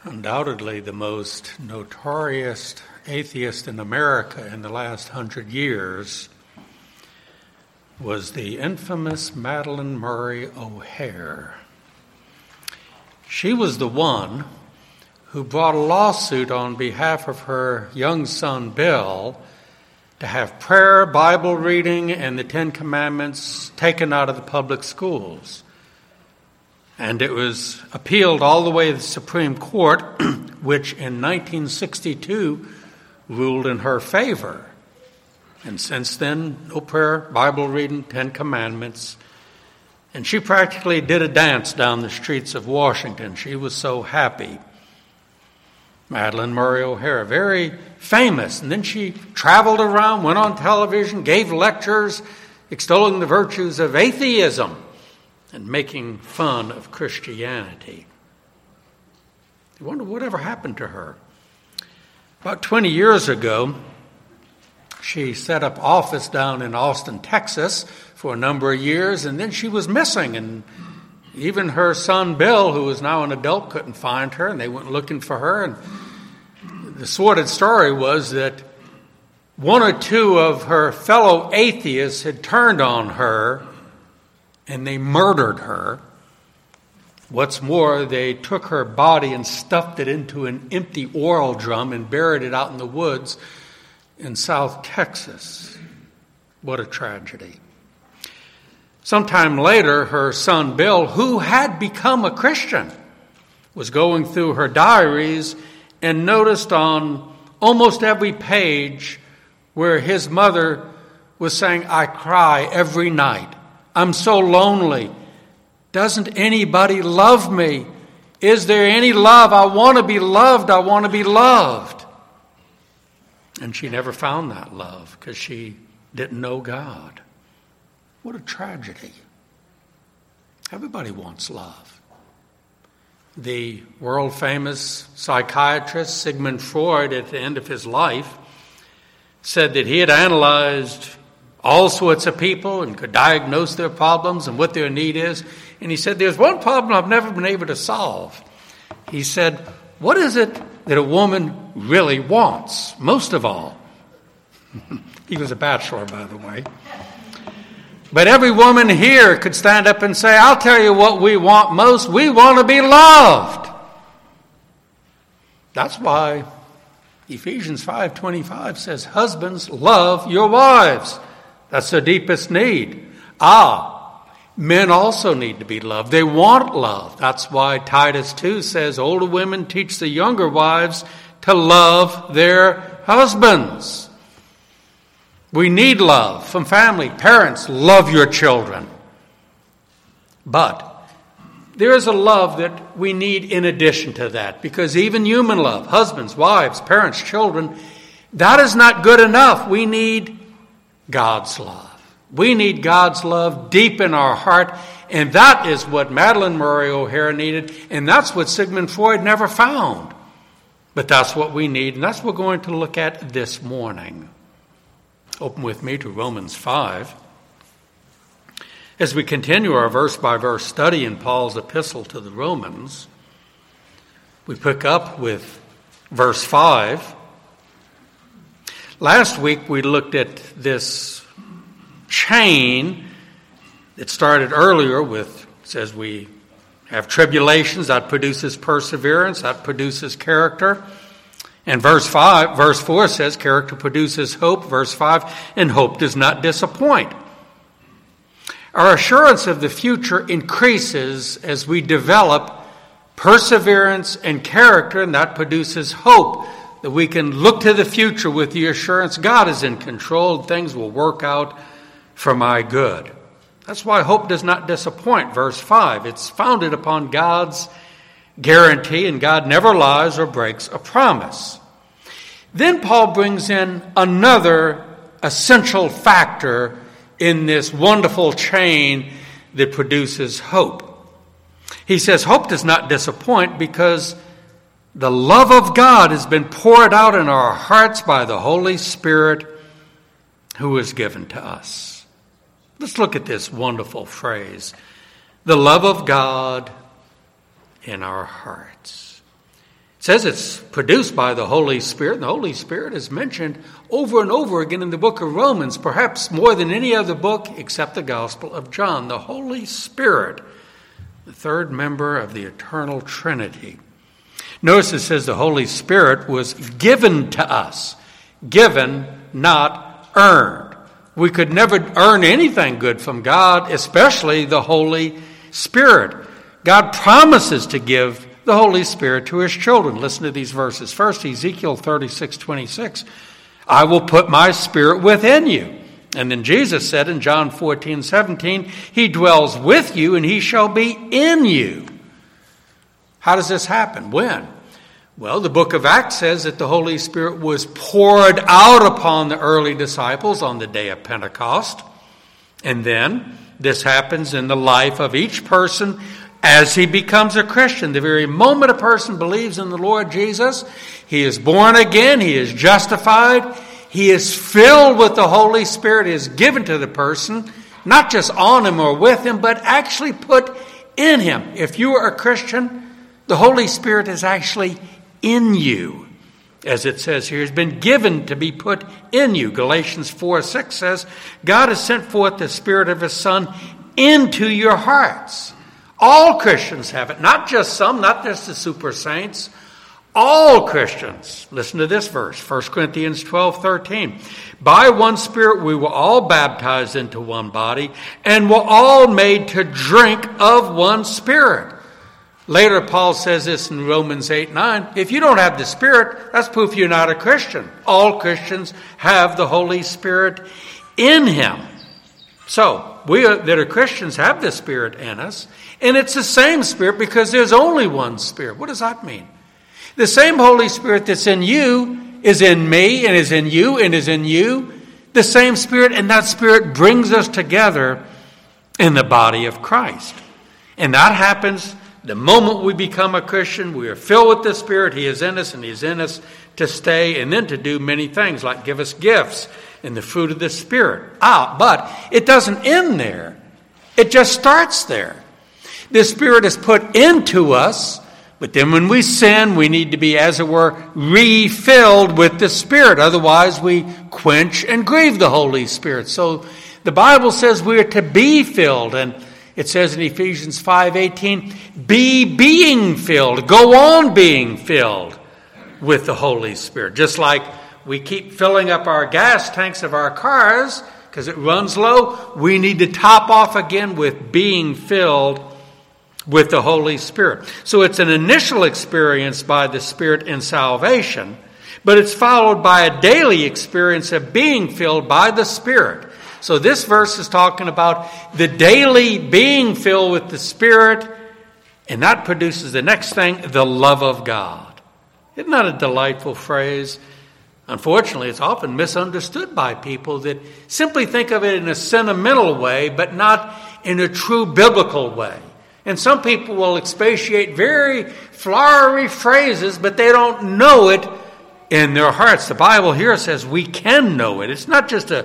Undoubtedly the most notorious atheist in America in the last 100 years was the infamous Madalyn Murray O'Hair. She was the one who brought a lawsuit on behalf of her young son Bill to have prayer, Bible reading, and the Ten Commandments taken out of the public schools. And it was appealed all the way to the Supreme Court, which in 1962 ruled in her favor. And since then, no prayer, Bible reading, Ten Commandments. And she practically did a dance down the streets of Washington. She was so happy. Madalyn Murray O'Hair, very famous. And then she traveled around, went on television, gave lectures extolling the virtues of atheism and making fun of Christianity. You wonder whatever happened to her. About 20 years ago, she set up office down in Austin, Texas for a number of years, and then she was missing. And even her son Bill, who is now an adult, couldn't find her, and they went looking for her. And the sordid story was that one or two of her fellow atheists had turned on her and they murdered her. What's more, they took her body and stuffed it into an empty oil drum and buried it out in the woods in South Texas. What a tragedy. Sometime later, her son Bill, who had become a Christian, was going through her diaries and noticed on almost every page where his mother was saying, "I cry every night. I'm so lonely. Doesn't anybody love me? Is there any love? I want to be loved. I want to be loved." And she never found that love because she didn't know God. What a tragedy. Everybody wants love. The world-famous psychiatrist Sigmund Freud, at the end of his life, said that he had analyzed all sorts of people and could diagnose their problems and what their need is. And he said, there's one problem I've never been able to solve. He said, what is it that a woman really wants, most of all? He was a bachelor, by the way. But every woman here could stand up and say, I'll tell you what we want most. We want to be loved. That's why Ephesians 5:25 says, husbands, love your wives. That's their deepest need. Men also need to be loved. They want love. That's why Titus 2 says, older women teach the younger wives to love their husbands. We need love from family. Parents, love your children. But there is a love that we need in addition to that, because even human love, husbands, wives, parents, children, that is not good enough. We need God's love. We need God's love deep in our heart, and that is what Madalyn Murray O'Hair needed, and that's what Sigmund Freud never found. But that's what we need, and that's what we're going to look at this morning. Open with me to Romans 5. As we continue our verse-by-verse study in Paul's epistle to the Romans, we pick up with verse 5. Last week we looked at this chain that started earlier with, says we have tribulations, that produces perseverance, that produces character. And verse 4 says character produces hope. Verse 5, and hope does not disappoint. Our assurance of the future increases as we develop perseverance and character, and that produces hope, that we can look to the future with the assurance God is in control and things will work out for my good. That's why hope does not disappoint. Verse 5, it's founded upon God's guarantee, and God never lies or breaks a promise. Then Paul brings in another essential factor in this wonderful chain that produces hope. He says hope does not disappoint because the love of God has been poured out in our hearts by the Holy Spirit who is given to us. Let's look at this wonderful phrase, the love of God in our hearts. It says it's produced by the Holy Spirit, and the Holy Spirit is mentioned over and over again in the book of Romans, perhaps more than any other book except the Gospel of John. The Holy Spirit, the third member of the eternal Trinity. Notice it says the Holy Spirit was given to us. Given, not earned. We could never earn anything good from God, especially the Holy Spirit. God promises to give the Holy Spirit to his children. Listen to these verses. First, Ezekiel 36:26. I will put my spirit within you. And then Jesus said in John 14:17, he dwells with you and he shall be in you. How does this happen? When? Well, the book of Acts says that the Holy Spirit was poured out upon the early disciples on the day of Pentecost. And then this happens in the life of each person as he becomes a Christian. The very moment a person believes in the Lord Jesus, he is born again, he is justified, he is filled with the Holy Spirit, is given to the person, not just on him or with him, but actually put in him. If you are a Christian, the Holy Spirit is actually in you. As it says here, has been given to be put in you. Galatians 4:6 says, God has sent forth the Spirit of his Son into your hearts. All Christians have it, not just some, not just the super saints. All Christians. Listen to this verse, 1 Corinthians 12:13. By one Spirit we were all baptized into one body, and were all made to drink of one Spirit. Later, Paul says this in Romans 8:9. If you don't have the Spirit, that's proof you're not a Christian. All Christians have the Holy Spirit in him. So, we that are Christians have the Spirit in us. And it's the same Spirit because there's only one Spirit. What does that mean? The same Holy Spirit that's in you is in me and is in you and is in you. The same Spirit, and that Spirit brings us together in the body of Christ. And that happens the moment we become a Christian. We are filled with the Spirit. He is in us, and he is in us to stay and then to do many things like give us gifts and the fruit of the Spirit. But it doesn't end there. It just starts there. The Spirit is put into us, but then when we sin, we need to be, as it were, refilled with the Spirit. Otherwise, we quench and grieve the Holy Spirit. So the Bible says we are to be filled, and it says in Ephesians 5:18, be being filled, go on being filled with the Holy Spirit. Just like we keep filling up our gas tanks of our cars because it runs low, we need to top off again with being filled with the Holy Spirit. So it's an initial experience by the Spirit in salvation, but it's followed by a daily experience of being filled by the Spirit. So this verse is talking about the daily being filled with the Spirit, and that produces the next thing, the love of God. Isn't that a delightful phrase? Unfortunately, it's often misunderstood by people that simply think of it in a sentimental way, but not in a true biblical way. And some people will expatiate very flowery phrases, but they don't know it in their hearts. The Bible here says we can know it. It's not just a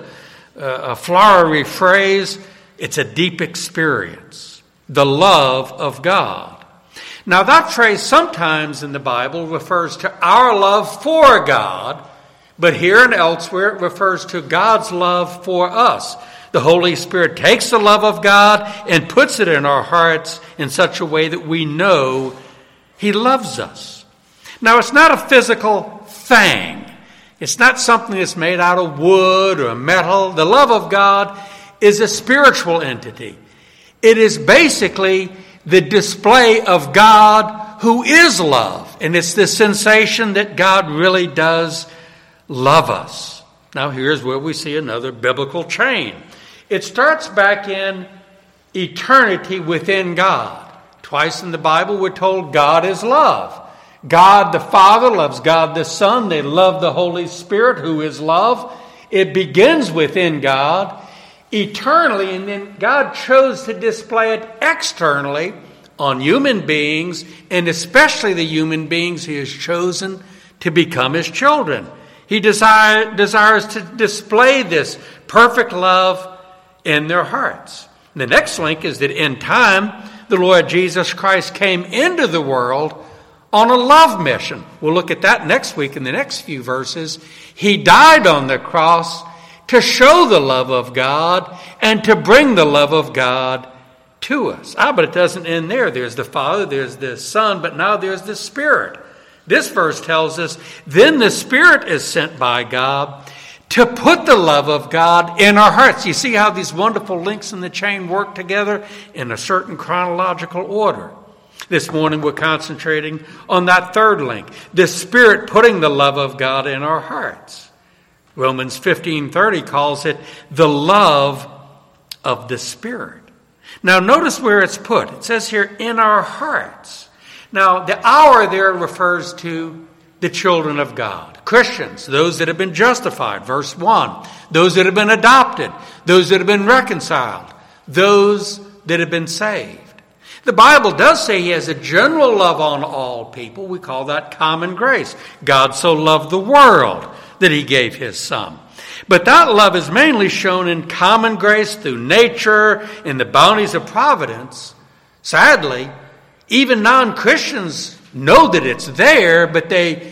flowery phrase. It's a deep experience. The love of God. Now that phrase sometimes in the Bible refers to our love for God, but here and elsewhere it refers to God's love for us. The Holy Spirit takes the love of God and puts it in our hearts in such a way that we know he loves us. Now, it's not a physical thing. It's not something that's made out of wood or metal. The love of God is a spiritual entity. It is basically the display of God who is love. And it's the sensation that God really does love us. Now, here's where we see another biblical chain. It starts back in eternity within God. Twice in the Bible we're told God is love. God the Father loves God the Son. They love the Holy Spirit who is love. It begins within God eternally, and then God chose to display it externally on human beings, and especially the human beings he has chosen to become his children. He desires to display this perfect love in their hearts. The next link is that in time, the Lord Jesus Christ came into the world on a love mission. We'll look at that next week in the next few verses. He died on the cross to show the love of God and to bring the love of God to us. But it doesn't end there. There's the Father, there's the Son, but now there's the Spirit. This verse tells us, then the Spirit is sent by God to put the love of God in our hearts. You see how these wonderful links in the chain work together in a certain chronological order. This morning we're concentrating on that third link, the Spirit putting the love of God in our hearts. Romans 15:30 calls it the love of the Spirit. Now notice where it's put. It says here, in our hearts. Now the our there refers to the children of God. Christians, those that have been justified, verse 1. Those that have been adopted. Those that have been reconciled. Those that have been saved. The Bible does say he has a general love on all people. We call that common grace. God so loved the world that he gave his Son. But that love is mainly shown in common grace through nature, in the bounties of providence. Sadly, even non-Christians know that it's there, but they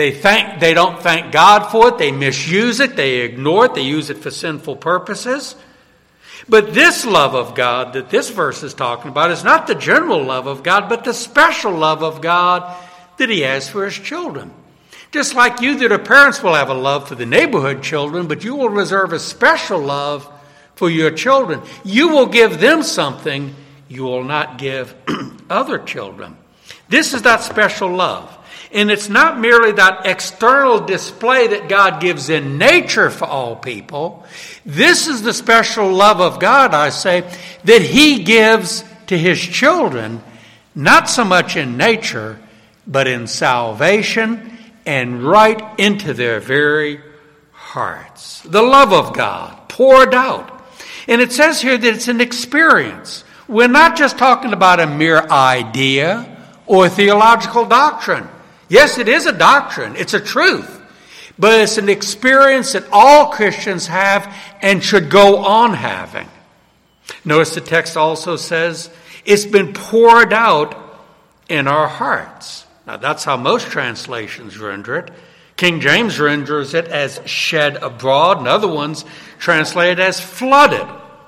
don't thank God for it. They misuse it. They ignore it. They use it for sinful purposes. But this love of God that this verse is talking about is not the general love of God, but the special love of God that he has for his children. Just like you that are parents will have a love for the neighborhood children, but you will reserve a special love for your children. You will give them something you will not give other children. This is that special love. And it's not merely that external display that God gives in nature for all people. This is the special love of God, I say, that he gives to his children, not so much in nature, but in salvation and right into their very hearts. The love of God poured out. And it says here that it's an experience. We're not just talking about a mere idea or theological doctrine. Yes, it is a doctrine. It's a truth. But it's an experience that all Christians have and should go on having. Notice the text also says it's been poured out in our hearts. Now, that's how most translations render it. King James renders it as shed abroad, and other ones translate it as flooded.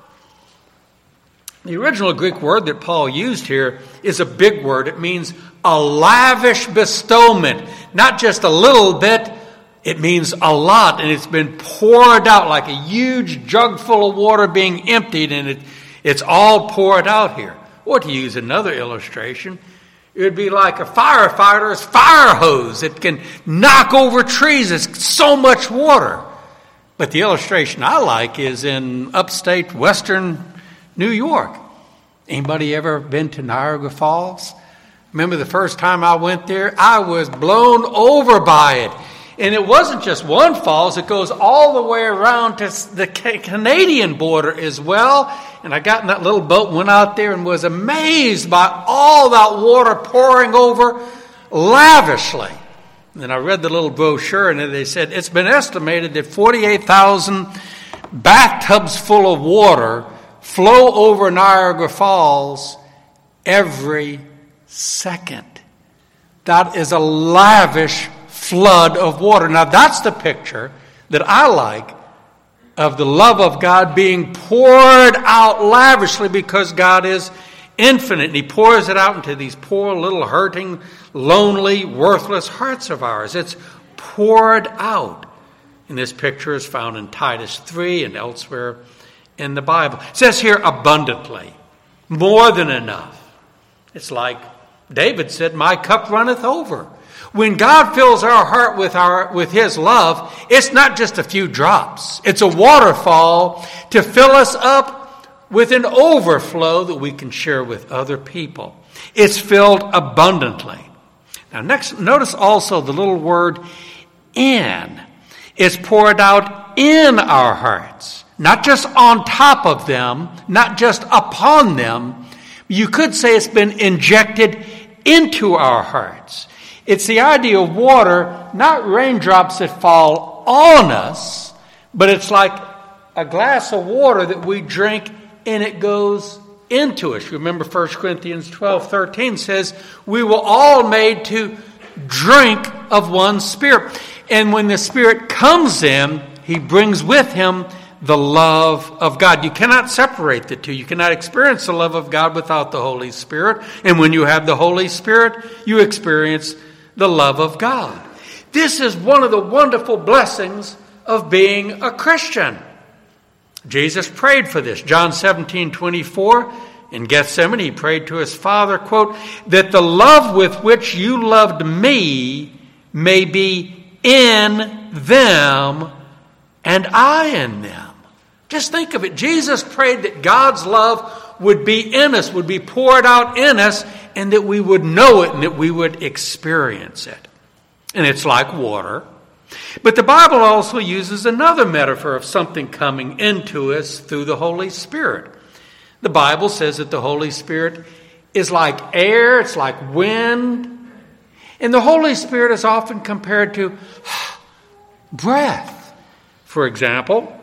The original Greek word that Paul used here is a big word. It means a lavish bestowment. Not just a little bit, it means a lot. And it's been poured out like a huge jug full of water being emptied, and it's all poured out here. Or to use another illustration, it would be like a firefighter's fire hose. It can knock over trees. It's so much water. But the illustration I like is in upstate western New York. Anybody ever been to Niagara Falls? Remember the first time I went there, I was blown over by it. And it wasn't just one falls, it goes all the way around to the Canadian border as well. And I got in that little boat, went out there, and was amazed by all that water pouring over lavishly. And then I read the little brochure, and they said it's been estimated that 48,000 bathtubs full of water flow over Niagara Falls every second. That is a lavish flood of water. Now that's the picture that I like of the love of God being poured out lavishly, because God is infinite and he pours it out into these poor little hurting, lonely, worthless hearts of ours. It's poured out. And this picture is found in Titus 3 and elsewhere in the Bible. It says here abundantly, more than enough. It's like David said, my cup runneth over. When God fills our heart with his love, it's not just a few drops. It's a waterfall to fill us up with an overflow that we can share with other people. It's filled abundantly. Now next, notice also the little word in. It's poured out in our hearts. Not just on top of them, not just upon them. You could say it's been injected into our hearts. It's the idea of water, not raindrops that fall on us, but it's like a glass of water that we drink and it goes into us. Remember 1 Corinthians 12:13 says, we were all made to drink of one Spirit. And when the Spirit comes in, He brings with Him the love of God. You cannot separate the two. You cannot experience the love of God without the Holy Spirit. And when you have the Holy Spirit, you experience the love of God. This is one of the wonderful blessings of being a Christian. Jesus prayed for this. John 17:24, in Gethsemane, He prayed to His Father, quote, that the love with which you loved me may be in them and I in them. Just think of it. Jesus prayed that God's love would be in us, would be poured out in us, and that we would know it and that we would experience it. And it's like water. But the Bible also uses another metaphor of something coming into us through the Holy Spirit. The Bible says that the Holy Spirit is like air, it's like wind. And the Holy Spirit is often compared to breath. For example,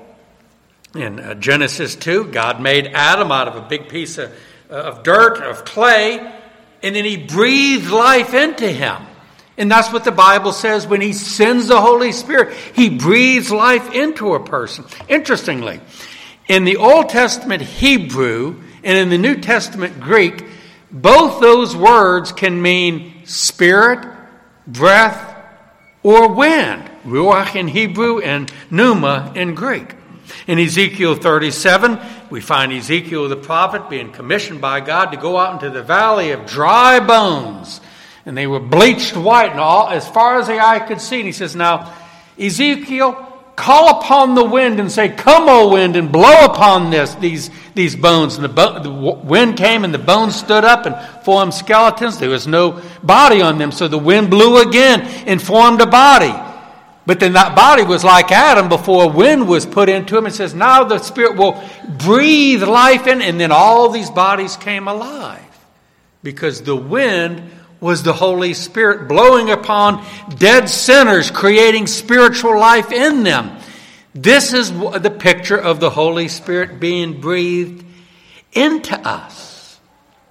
in Genesis 2, God made Adam out of a big piece of dirt, of clay, and then He breathed life into him. And that's what the Bible says when He sends the Holy Spirit. He breathes life into a person. Interestingly, in the Old Testament Hebrew and in the New Testament Greek, both those words can mean spirit, breath, or wind. Ruach in Hebrew and pneuma in Greek. In Ezekiel 37, we find Ezekiel the prophet being commissioned by God to go out into the valley of dry bones. And they were bleached white and all as far as the eye could see. And he says, now, Ezekiel, call upon the wind and say, come, O wind, and blow upon these bones. And the wind came and the bones stood up and formed skeletons. There was no body on them. So the wind blew again and formed a body. But then that body was like Adam before wind was put into him. It says, now the Spirit will breathe life in. And then all these bodies came alive. Because the wind was the Holy Spirit blowing upon dead sinners, creating spiritual life in them. This is the picture of the Holy Spirit being breathed into us.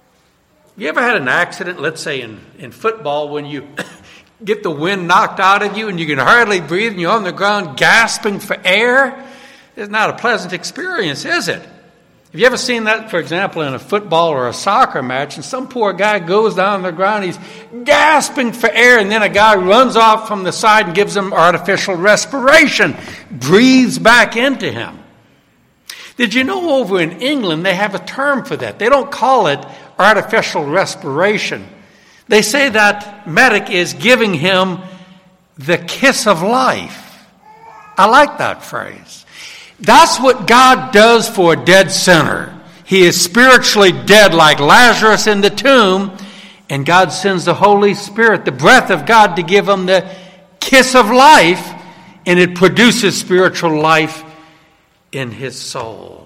You ever had an accident, let's say in football, when you get the wind knocked out of you and you can hardly breathe and you're on the ground gasping for air? It's not a pleasant experience, is it? Have you ever seen that, for example, in a football or a soccer match, and some poor guy goes down on the ground, he's gasping for air, and then a guy runs off from the side and gives him artificial respiration, breathes back into him. Did you know over in England they have a term for that? They don't call it artificial respiration. They say that medic is giving him the kiss of life. I like that phrase. That's what God does for a dead sinner. He is spiritually dead like Lazarus in the tomb, and God sends the Holy Spirit, the breath of God, to give him the kiss of life, and it produces spiritual life in his soul.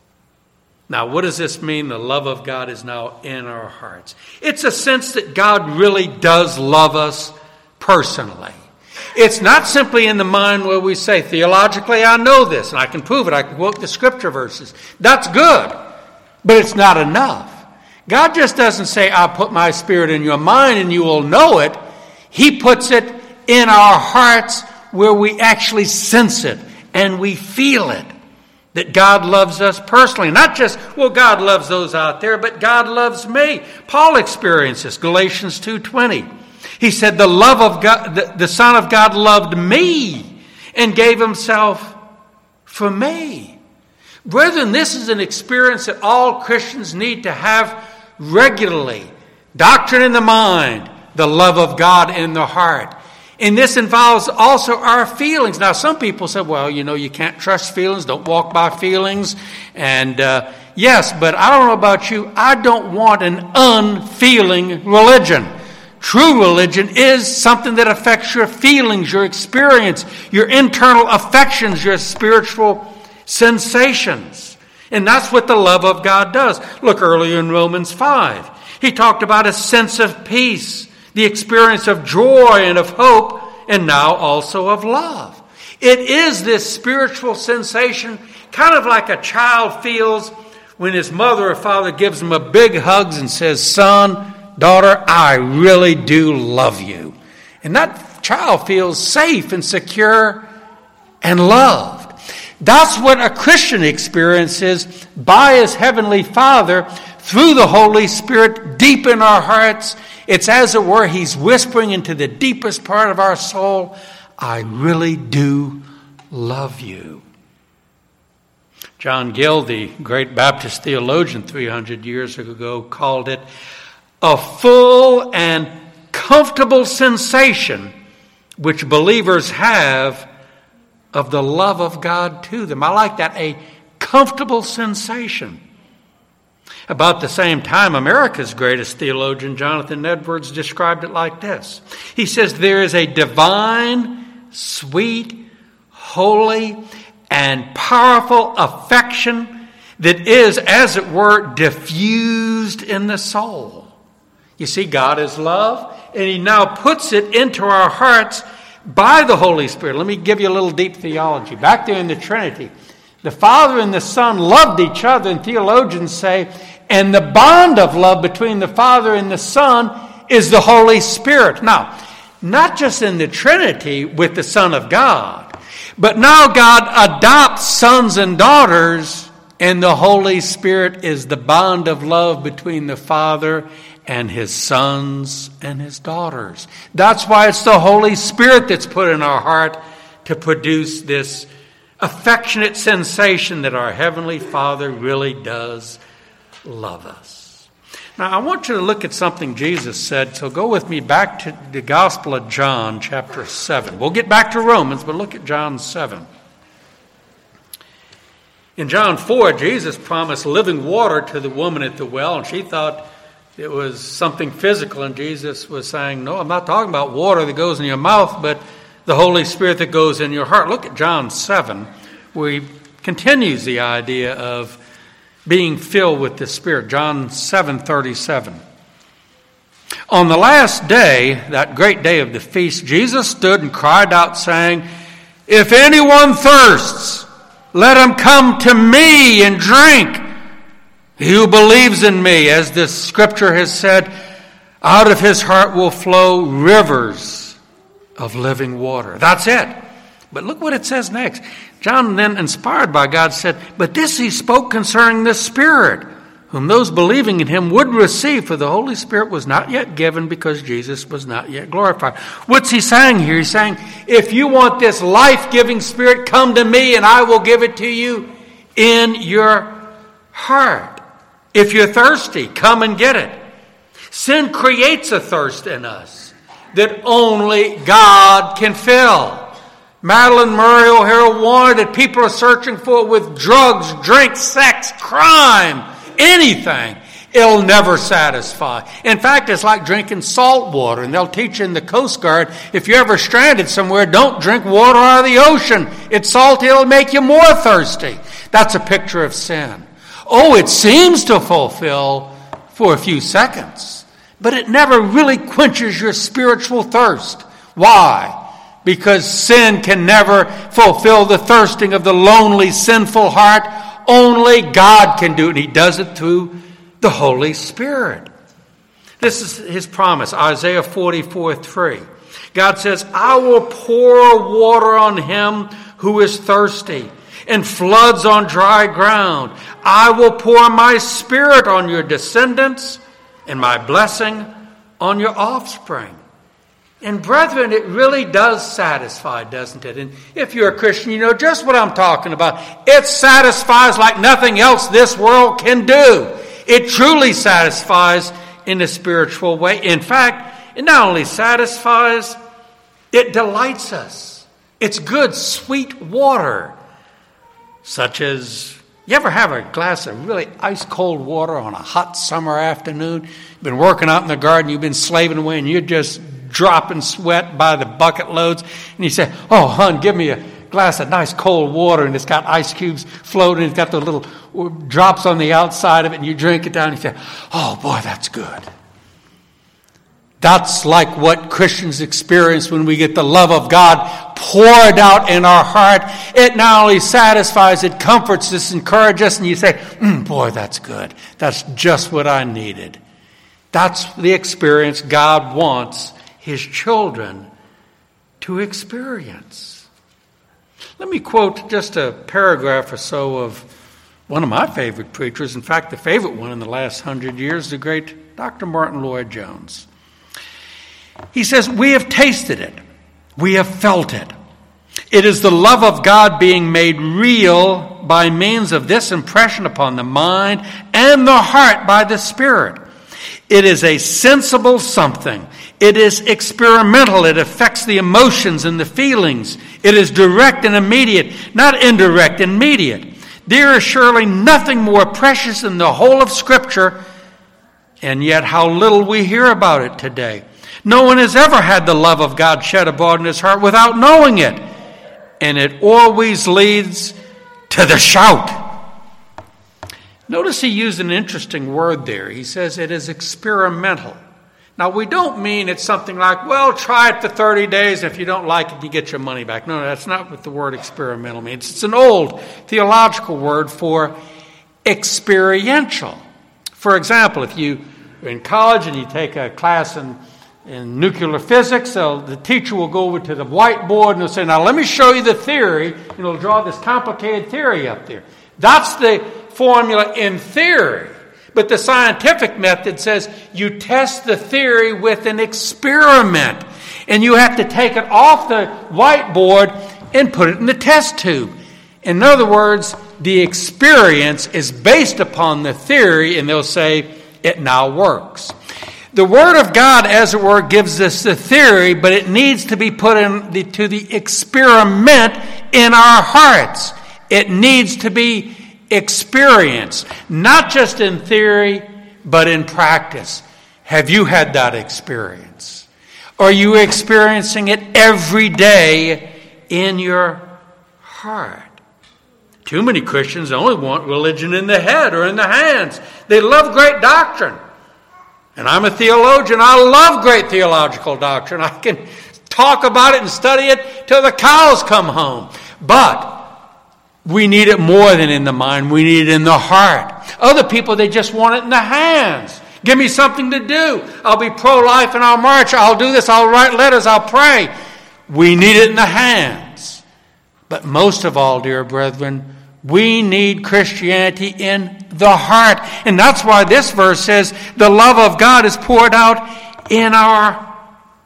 Now, what does this mean? The love of God is now in our hearts. It's a sense that God really does love us personally. It's not simply in the mind where we say, theologically, I know this, and I can prove it. I can quote the scripture verses. That's good, but it's not enough. God just doesn't say, I'll put my Spirit in your mind and you will know it. He puts it in our hearts where we actually sense it and we feel it. That God loves us personally. Not just, well, God loves those out there, but God loves me. Paul experiences Galatians 2:20. He said, the love of God, the Son of God loved me and gave himself for me. Brethren, this is an experience that all Christians need to have regularly. Doctrine in the mind, the love of God in the heart. And this involves also our feelings. Now, some people say, well, you can't trust feelings, don't walk by feelings. And yes, but I don't know about you, I don't want an unfeeling religion. True religion is something that affects your feelings, your experience, your internal affections, your spiritual sensations. And that's what the love of God does. Look earlier in Romans 5. He talked about a sense of peace, the experience of joy and of hope, and now also of love. It is this spiritual sensation, kind of like a child feels when his mother or father gives him a big hug and says, "Son, daughter, I really do love you." And that child feels safe and secure and loved. That's what a Christian experiences by his heavenly Father through the Holy Spirit deep in our hearts. It's as it were, he's whispering into the deepest part of our soul, "I really do love you." John Gill, the great Baptist theologian 300 years ago, called it a full and comfortable sensation which believers have of the love of God to them. I like that, a comfortable sensation. About the same time, America's greatest theologian, Jonathan Edwards, described it like this. He says, "There is a divine, sweet, holy, and powerful affection that is, as it were, diffused in the soul." You see, God is love, and he now puts it into our hearts by the Holy Spirit. Let me give you a little deep theology. Back there in the Trinity, the Father and the Son loved each other, and theologians say, and the bond of love between the Father and the Son is the Holy Spirit. Now, not just in the Trinity with the Son of God, but now God adopts sons and daughters, and the Holy Spirit is the bond of love between the Father and his sons and his daughters. That's why it's the Holy Spirit that's put in our heart to produce this affectionate sensation that our Heavenly Father really does love us. Now, I want you to look at something Jesus said, so go with me back to the Gospel of John, chapter 7. We'll get back to Romans, but look at John 7. In John 4, Jesus promised living water to the woman at the well, and she thought it was something physical, and Jesus was saying, "No, I'm not talking about water that goes in your mouth, but the Holy Spirit that goes in your heart." Look at John 7, where he continues the idea of being filled with the Spirit. John 7:37. On the last day, that great day of the feast, Jesus stood and cried out, saying, "If anyone thirsts, let him come to me and drink. He who believes in me, as the scripture has said, out of his heart will flow rivers of living water." That's it. But look what it says next. John, then inspired by God, said, "But this he spoke concerning the Spirit, whom those believing in him would receive, for the Holy Spirit was not yet given because Jesus was not yet glorified." What's he saying here? He's saying, if you want this life-giving Spirit, come to me and I will give it to you in your heart. If you're thirsty, come and get it. Sin creates a thirst in us that only God can fill. Madalyn Murray O'Hara warned that people are searching for with drugs, drink, sex, crime, anything. It'll never satisfy. In fact, it's like drinking salt water. And they'll teach you in the Coast Guard, if you're ever stranded somewhere, don't drink water out of the ocean. It's salty, it'll make you more thirsty. That's a picture of sin. Oh, it seems to fulfill for a few seconds, but it never really quenches your spiritual thirst. Why? Because sin can never fulfill the thirsting of the lonely, sinful heart. Only God can do it, and he does it through the Holy Spirit. This is his promise, Isaiah 44:3. God says, "I will pour water on him who is thirsty, and floods on dry ground. I will pour my Spirit on your descendants and my blessing on your offspring." And brethren, it really does satisfy, doesn't it? And if you're a Christian, you know just what I'm talking about. It satisfies like nothing else this world can do. It truly satisfies in a spiritual way. In fact, it not only satisfies, it delights us. It's good, sweet water. Such as, you ever have a glass of really ice-cold water on a hot summer afternoon? You've been working out in the garden, you've been slaving away, and you're just dropping sweat by the bucket loads. And you say, "Oh, hon, give me a glass of nice cold water," and it's got ice cubes floating, it's got the little drops on the outside of it, and you drink it down, and you say, "Oh, boy, that's good." That's like what Christians experience when we get the love of God poured out in our heart. It not only satisfies, it comforts us, encourages us, and you say, boy, that's good. That's just what I needed. That's the experience God wants his children to experience. Let me quote just a paragraph or so of one of my favorite preachers, in fact, the favorite one in the last 100 years, the great Dr. Martin Lloyd-Jones. He says, we have tasted it. We have felt it. It is the love of God being made real by means of this impression upon the mind and the heart by the Spirit. It is a sensible something. It is experimental. It affects the emotions and the feelings. It is direct and immediate, not indirect, immediate. There is surely nothing more precious in the whole of Scripture, and yet how little we hear about it today. No one has ever had the love of God shed abroad in his heart without knowing it. And it always leads to the shout. Notice he used an interesting word there. He says it is experimental. Now, we don't mean it's something like, well, try it for 30 days. If you don't like it, you get your money back. No, that's not what the word experimental means. It's an old theological word for experiential. For example, if you're in college and you take a class in nuclear physics, so the teacher will go over to the whiteboard and he'll say, now let me show you the theory, and he'll draw this complicated theory up there. That's the formula in theory. But the scientific method says you test the theory with an experiment, and you have to take it off the whiteboard and put it in the test tube. In other words, the experience is based upon the theory, and they'll say it now works. The Word of God, as it were, gives us the theory, but it needs to be put into the experiment in our hearts. It needs to be experienced, not just in theory, but in practice. Have you had that experience? Are you experiencing it every day in your heart? Too many Christians only want religion in the head or in the hands. They love great doctrine. And I'm a theologian. I love great theological doctrine. I can talk about it and study it till the cows come home. But we need it more than in the mind. We need it in the heart. Other people, they just want it in the hands. Give me something to do. I'll be pro-life and I'll march. I'll do this. I'll write letters. I'll pray. We need it in the hands. But most of all, dear brethren, we need Christianity in the heart. And that's why this verse says the love of God is poured out in our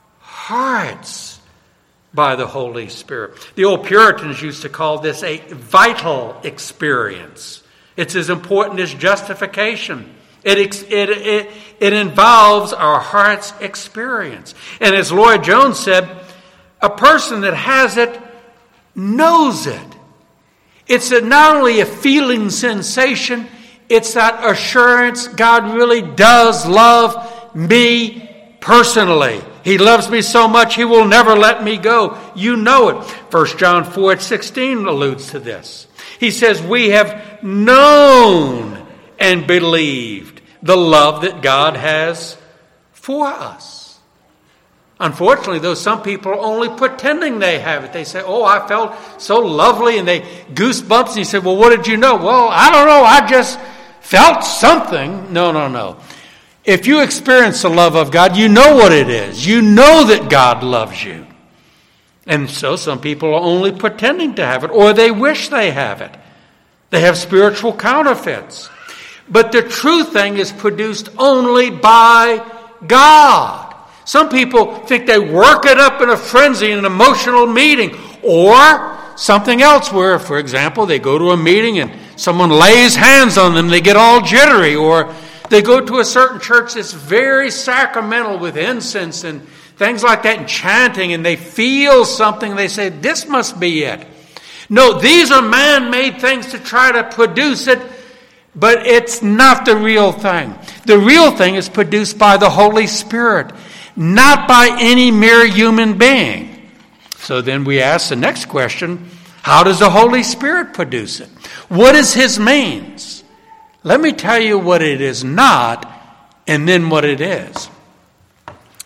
hearts by the Holy Spirit. The old Puritans used to call this a vital experience. It's as important as justification. It involves our heart's experience. And as Lloyd-Jones said, a person that has it knows it. It's not only a feeling sensation, it's that assurance God really does love me personally. He loves me so much, he will never let me go. You know it. 1 John 4:16 alludes to this. He says, we have known and believed the love that God has for us. Unfortunately, though, some people are only pretending they have it. They say, oh, I felt so lovely, and they goosebumps, and you say, well, what did you know? Well, I don't know, I just felt something. No. If you experience the love of God, you know what it is. You know that God loves you. And so some people are only pretending to have it, or they wish they have it. They have spiritual counterfeits. But the true thing is produced only by God. Some people think they work it up in a frenzy, in an emotional meeting, or something else where, for example, they go to a meeting and someone lays hands on them, they get all jittery, or they go to a certain church that's very sacramental with incense and things like that and chanting, and they feel something, they say, this must be it. No, these are man-made things to try to produce it, but it's not the real thing. The real thing is produced by the Holy Spirit, not by any mere human being. So then we ask the next question, how does the Holy Spirit produce it? What is his means? Let me tell you what it is not, and then what it is.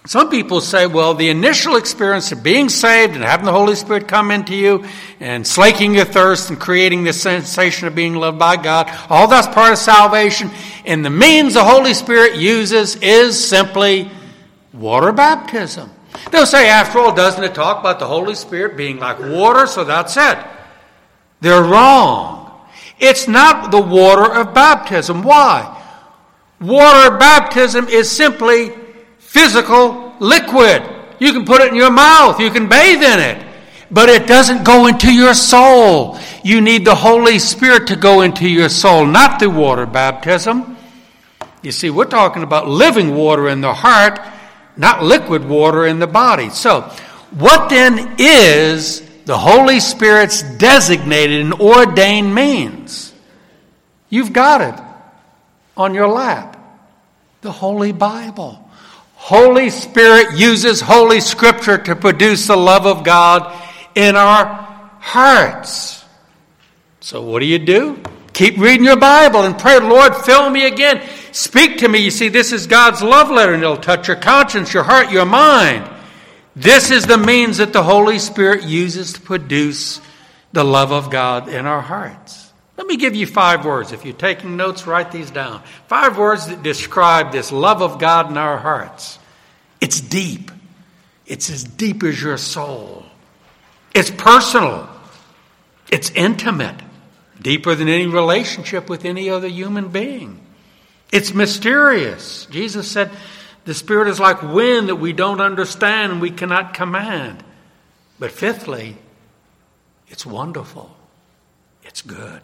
Some people say, well, the initial experience of being saved and having the Holy Spirit come into you and slaking your thirst and creating the sensation of being loved by God, all that's part of salvation. And the means the Holy Spirit uses is simply water baptism. They'll say, after all, doesn't it talk about the Holy Spirit being like water? So that's it. They're wrong. It's not the water of baptism. Why? Water baptism is simply physical liquid. You can put it in your mouth. You can bathe in it. But it doesn't go into your soul. You need the Holy Spirit to go into your soul, not the water baptism. You see, we're talking about living water in the heart, not liquid water in the body. So, what then is the Holy Spirit's designated and ordained means? You've got it on your lap. The Holy Bible. Holy Spirit uses Holy Scripture to produce the love of God in our hearts. So what do? Keep reading your Bible and pray, Lord, fill me again. Speak to me. You see, this is God's love letter, and it'll touch your conscience, your heart, your mind. This is the means that the Holy Spirit uses to produce the love of God in our hearts. Let me give you 5 words. If you're taking notes, write these down. 5 words that describe this love of God in our hearts. It's deep. It's as deep as your soul. It's personal. It's intimate. Deeper than any relationship with any other human being. It's mysterious. Jesus said the Spirit is like wind that we don't understand and we cannot command. But fifthly, it's wonderful. It's good.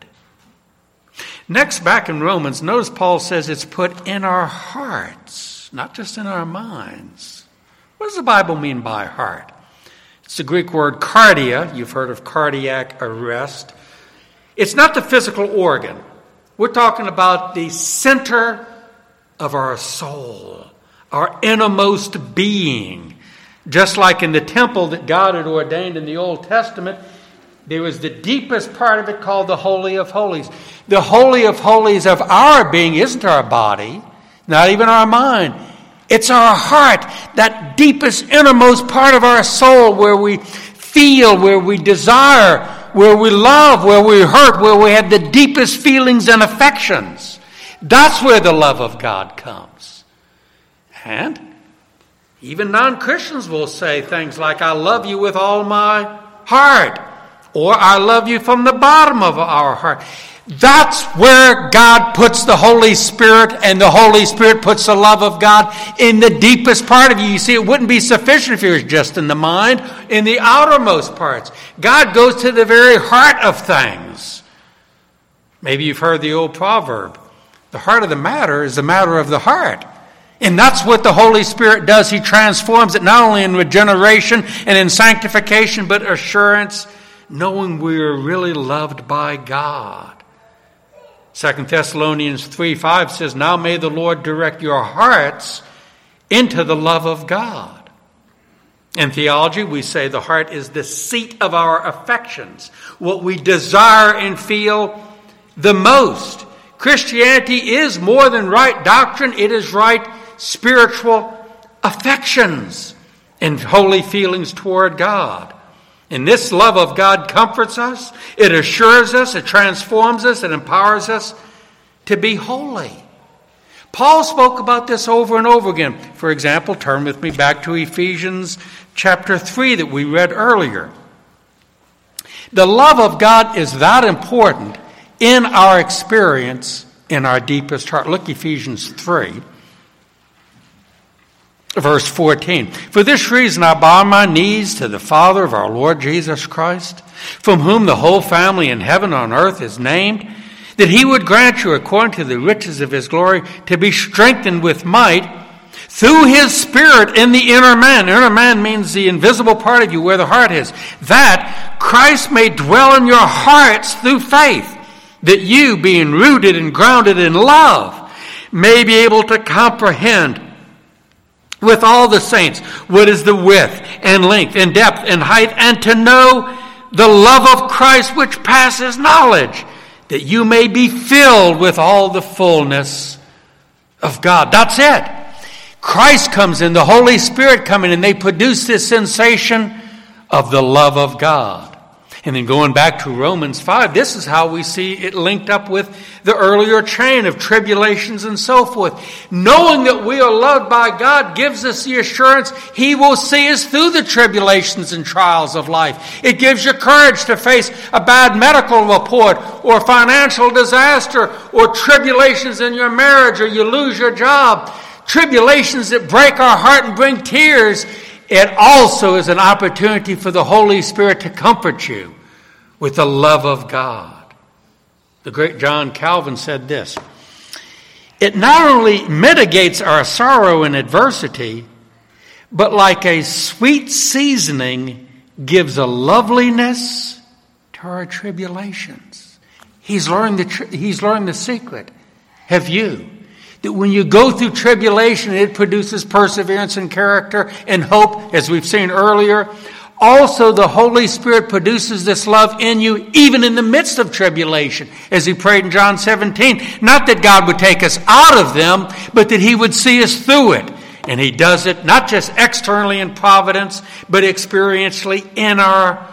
Next, back in Romans, notice Paul says it's put in our hearts, not just in our minds. What does the Bible mean by heart? It's the Greek word cardia. You've heard of cardiac arrest. It's not the physical organ. We're talking about the center of our soul, our innermost being. Just like in the temple that God had ordained in the Old Testament, there was the deepest part of it called the Holy of Holies. The Holy of Holies of our being isn't our body, not even our mind. It's our heart, that deepest, innermost part of our soul where we feel, where we desire, where we love, where we hurt, where we have the deepest feelings and affections. That's where the love of God comes. And even non-Christians will say things like, I love you with all my heart. Or I love you from the bottom of our heart. That's where God puts the Holy Spirit, and the Holy Spirit puts the love of God in the deepest part of you. You see, it wouldn't be sufficient if it was just in the mind, in the outermost parts. God goes to the very heart of things. Maybe you've heard the old proverb, the heart of the matter is the matter of the heart. And that's what the Holy Spirit does. He transforms it not only in regeneration and in sanctification, but assurance, knowing we're really loved by God. 2 Thessalonians 3:5 says, now may the Lord direct your hearts into the love of God. In theology, we say the heart is the seat of our affections, what we desire and feel the most. Christianity is more than right doctrine. It is right spiritual affections and holy feelings toward God. And this love of God comforts us, it assures us, it transforms us, it empowers us to be holy. Paul spoke about this over and over again. For example, turn with me back to Ephesians chapter 3 that we read earlier. The love of God is that important in our experience, in our deepest heart. Look, Ephesians 3. Verse 14, for this reason I bow my knees to the Father of our Lord Jesus Christ, from whom the whole family in heaven and on earth is named, that he would grant you, according to the riches of his glory, to be strengthened with might through his Spirit in the inner man. Inner man means the invisible part of you where the heart is. That Christ may dwell in your hearts through faith, that you, being rooted and grounded in love, may be able to comprehend with all the saints what is the width and length and depth and height, and to know the love of Christ which passes knowledge, that you may be filled with all the fullness of God. That's it. Christ comes in, the Holy Spirit comes in, and they produce this sensation of the love of God. And then going back to Romans 5, this is how we see it linked up with the earlier chain of tribulations and so forth. Knowing that we are loved by God gives us the assurance He will see us through the tribulations and trials of life. It gives you courage to face a bad medical report or financial disaster or tribulations in your marriage or you lose your job. Tribulations that break our heart and bring tears. It also is an opportunity for the Holy Spirit to comfort you with the love of God. The great John Calvin said this: it not only mitigates our sorrow and adversity, but like a sweet seasoning gives a loveliness to our tribulations. He's learned the secret. Have you? That when you go through tribulation, it produces perseverance and character and hope, as we've seen earlier. Also, the Holy Spirit produces this love in you, even in the midst of tribulation, as He prayed in John 17. Not that God would take us out of them, but that He would see us through it. And He does it not just externally in providence, but experientially in our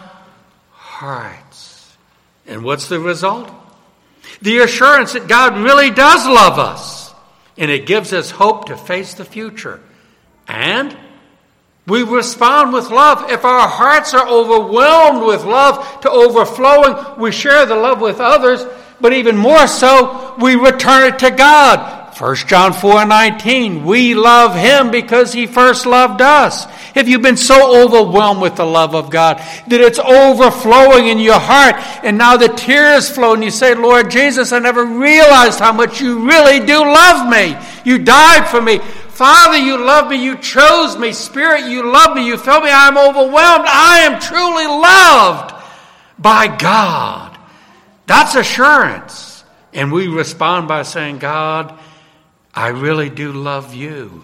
hearts. And what's the result? The assurance that God really does love us. And it gives us hope to face the future. And we respond with love. If our hearts are overwhelmed with love to overflowing, we share the love with others. But even more so, we return it to God. 1 John 4:19, we love Him because He first loved us. If you've been so overwhelmed with the love of God that it's overflowing in your heart and now the tears flow and you say, Lord Jesus, I never realized how much you really do love me. You died for me. Father, you love me. You chose me. Spirit, you love me. You filled me. I am overwhelmed. I am truly loved by God. That's assurance. And we respond by saying, God, I really do love you.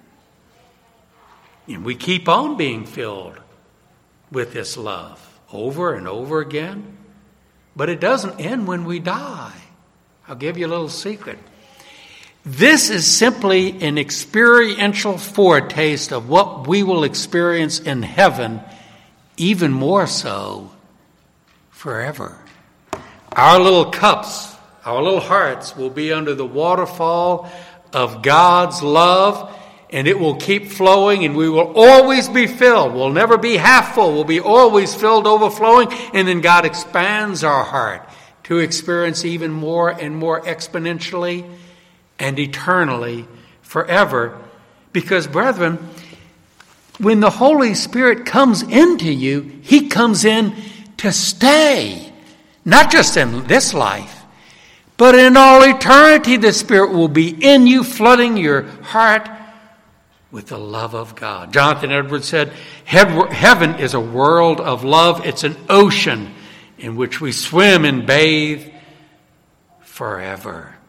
And we keep on being filled with this love over and over again. But it doesn't end when we die. I'll give you a little secret. This is simply an experiential foretaste of what we will experience in heaven, even more so forever. Our little cups, our little hearts will be under the waterfall of God's love, and it will keep flowing, and we will always be filled. We'll never be half full. We'll be always filled, overflowing, and then God expands our heart to experience even more and more exponentially and eternally forever. Because, brethren, when the Holy Spirit comes into you, He comes in to stay. Not just in this life, but in all eternity, the Spirit will be in you, flooding your heart with the love of God. Jonathan Edwards said, heaven is a world of love. It's an ocean in which we swim and bathe forever.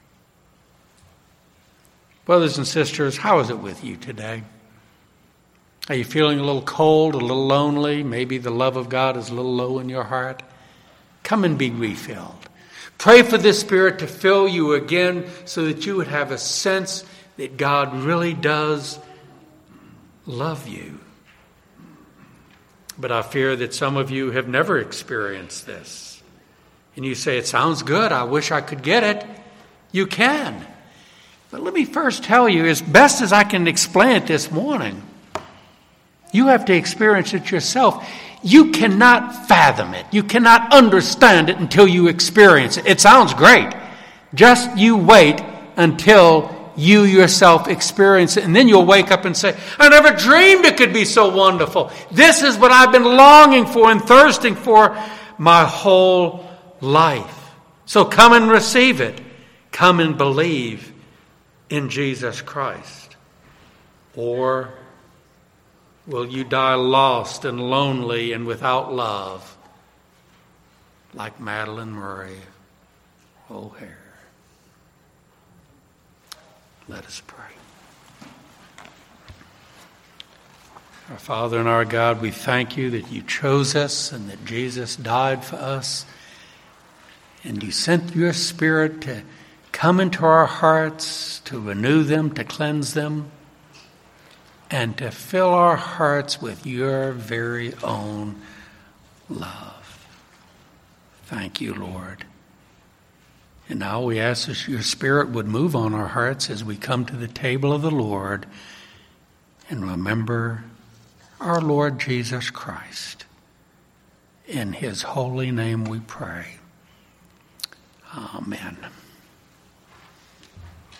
Brothers and sisters, how is it with you today? Are you feeling a little cold, a little lonely? Maybe the love of God is a little low in your heart? Come and be refilled. Pray for the Spirit to fill you again so that you would have a sense that God really does love you. But I fear that some of you have never experienced this. And you say, it sounds good. I wish I could get it. You can. But let me first tell you, as best as I can explain it this morning, you have to experience it yourself. You cannot fathom it. You cannot understand it until you experience it. It sounds great. Just you wait until you yourself experience it. And then you'll wake up and say, I never dreamed it could be so wonderful. This is what I've been longing for and thirsting for my whole life. So come and receive it. Come and believe in Jesus Christ. Or will you die lost and lonely and without love, like Madalyn Murray O'Hair? Let us pray. Our Father and our God, we thank you that you chose us and that Jesus died for us. And you sent your Spirit to come into our hearts, to renew them, to cleanse them. and to fill our hearts with your very own love. Thank you, Lord. And now we ask that your Spirit would move on our hearts as we come to the table of the Lord and remember our Lord Jesus Christ. In his holy name we pray. Amen.